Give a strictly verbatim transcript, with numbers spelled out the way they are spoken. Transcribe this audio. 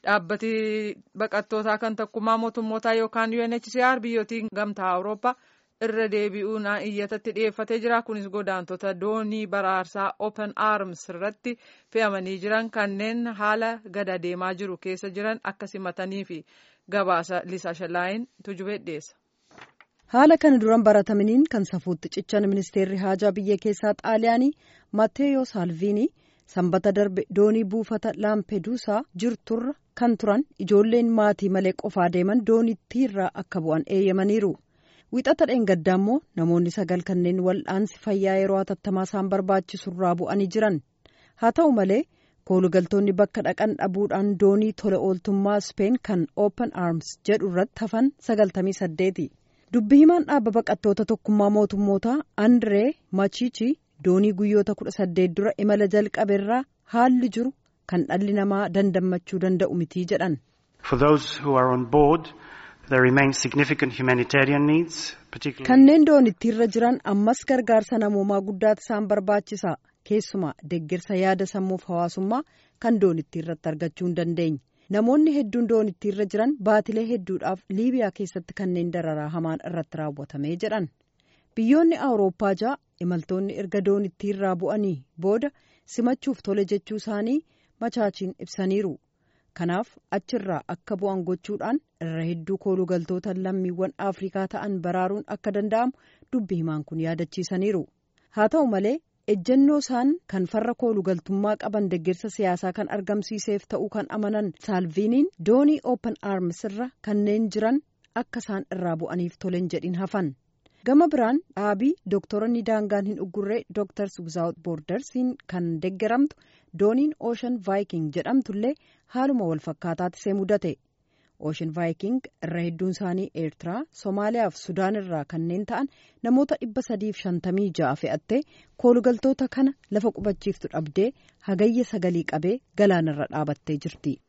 dhaabbati baqattootaa kan tokkummaa mootummootaa yookaan U N H C R biyyootiin gamtaa Awurooppaa irra deebi'uun iyyatatti dhiyeeffatee jira. Kunis godaantota doonii baraarsaa Open Arms irratti fe'amanii jiran kanneen haala gada deemaa jiru keessa jiran akka simatanii fi gabaasa Lisaa Shalaayin tujubee dhiyeessa. Haala kana duran baratamaniin kan safuutti cichan ministeerri haajaa biyya keessaa Xaaliyaanii Matteo Salvini sanbata darbe doonii buufata Lampeduusaa jirturra kan turan ijoolleen maatii malee qofaa deeman doonittiirraa akka bu'an eeyyamaniiru. Wixata dheengaddaa immoo namoonni sagal kanneen wal'aansi fayyaa yeroo hatattamaa isaan barbaachisurraa bu'anii jiran. Haa ta'u malee koolugaltoonni bakka dhaqan dhabuudhaan doonii tola ooltummaa Speen kan Open Arms jedhu irratti hafan sagaltamii saddeeti. Dubbi himaan dhaabba baqattoota tokkummaa mootummootaa Andree Machichi doonii guyyoota kudha saddeet dura imala jalqabeerraa haalli jiru kan dhalli namaa dandammachuu danda'u mitii jedhan. Kanneen doonittiirra jiran ammas gargaarsa namoomaa guddaatu isaan barbaachisa. Keessumaa deeggarsa yaada sammuuf hawaasummaa kan doonittiirratti argachuu hin dandeenye. Namoonni hedduun doonittiirra jiran baatilee hedduudhaaf Liibiyaa keessatti kanneen dararaa hamaan irratti raawwatamee jedhan. Biyyoonni Awurooppaa ja'a imaltoonni erga doonittiirraa bu'anii booda simachuuf tole jechuu isaanii Machaachiin ibsaniiru. Kanaaf achirraa akka bu'an gochuudhaan irra hedduu koolugaltoota lammiiwwan Afrikaa ta'an baraaruun akka danda'amu dubbi himaan kun yaadachiisaniiru. Haa ta'u malee ejjennoo isaan kan farra koolugaltummaa qaban deeggarsa siyaasaa kan argamsiiseef ta'uu kan amanan Salviniin doonii Open Arms irra kanneen jiran akka isaan irraa bu'aniif tolen jedhin hafan. Gama biraan dhaabii dooktoronni daangaan hin uggurree Doctors Without Bordersiin kan deeggaramtu dooniin Ocean Viking jedhamtullee haaluma wal fakkaataatti see mudate. Ocean Viking irra hedduun isaanii Eertiraa, Somaaliyaa fi Sudaan irraa kanneen ta'an namoota dhibba sadiif shantamii ja'a fe'attee koolugaltoota kana lafa qubachiiftu dhabdee hagayya sagalii qabee galaanarra dhaabattee jirti.